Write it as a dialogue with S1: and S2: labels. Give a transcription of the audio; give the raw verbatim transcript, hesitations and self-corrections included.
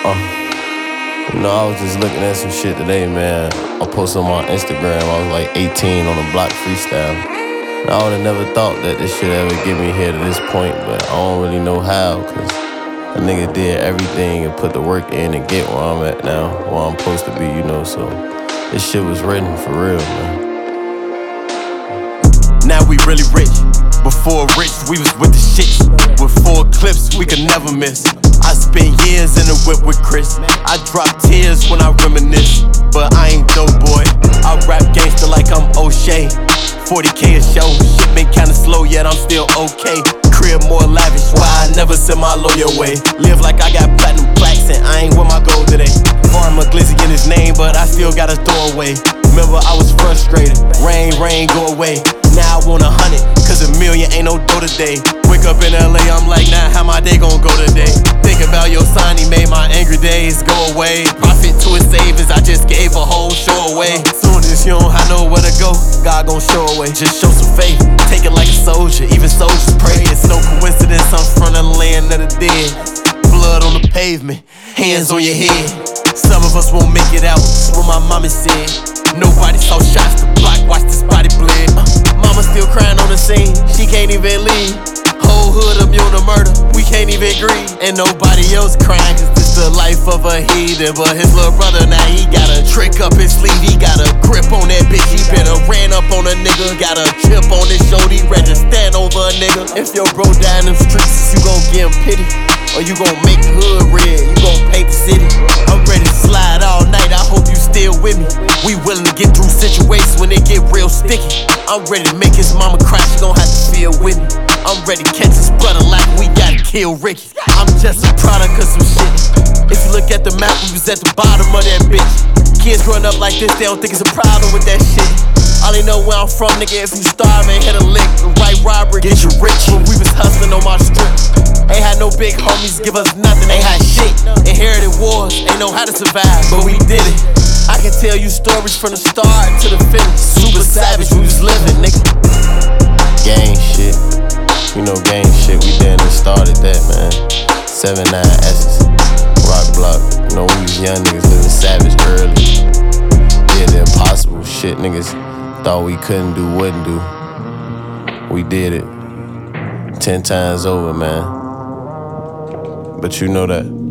S1: Uh, you know, I was just looking at some shit today, man. I posted on my Instagram. I was like eighteen on a block freestyle. And I would have never thought that this shit ever get me here to this point, but I don't really know how, cause a nigga did everything and put the work in and get where I'm at now, where I'm supposed to be, you know, so this shit was written for real, man.
S2: Now we really rich. Before rich, we was with the shit. With four clips, we could never miss. I spent years in the whip with Chris. I drop tears when I reminisce, but I ain't dope boy. I rap gangster like I'm O'Shea. forty K a show, shit been kinda slow, yet I'm still okay. Crib more lavish, why I never send my lawyer away. Live like I got platinum plaques and I ain't with my gold today. Farmer Glizzy in his name, but I still gotta throw away. Remember I was frustrated, rain, rain, go away. Now I want a hundred, cause a million ain't no dough today. Wake up in L A, I'm like, nah, how my day gon' go today? Think about your son, he made my angry days go away. Profit to his savings, I just gave a whole show away. Soon as you don't have nowhere to go, God gon' show away. Just show some faith, take it like a soldier, even soldiers pray. It's no coincidence, I'm from the land of the dead. Blood on the pavement, hands on your head. Some of us won't make it out, what my mama said. Nobody saw shots, the block watched this body bleed. uh, Mama still crying on the scene, she can't even leave. Whole hood immune to murder, we can't even agree. And nobody else crying, cause this the life of a heathen. But his little brother now, he got a trick up his sleeve. He got a grip on that bitch, he better ran up on a nigga. Got a chip on his shoulder, he ready to stand over a nigga. If your bro die in them streets, you gon' give him pity, or you gon' make the hood red, you gon' paint the city. I'm ready to slide all night, I hope you still with me. We willing to get through situations when they get real sticky. I'm ready to make his mama cry, she gon' have to feel with me. I'm ready to catch his brother like we gotta kill Ricky. I'm just a product of some shit. If you look at the map, we was at the bottom of that bitch. Kids growing up like this, they don't think it's a problem with that shit. All they know where I'm from, nigga, if you starve, ain't hit a lick. The right robbery, get you rich. When we was hustling on my strip, ain't had no big homies, give us nothing, ain't had shit. Inherited wars, ain't know how to survive, but we did it. I can tell you stories from the start to the finish. Super savage, we was living, nigga.
S1: Gang shit, you know gang shit, we done and started that, man. Seven, nine S's, rock block, you know we was young niggas living savage early. Yeah, the impossible shit niggas thought we couldn't do, wouldn't do. We did it, ten times over, man. But you know that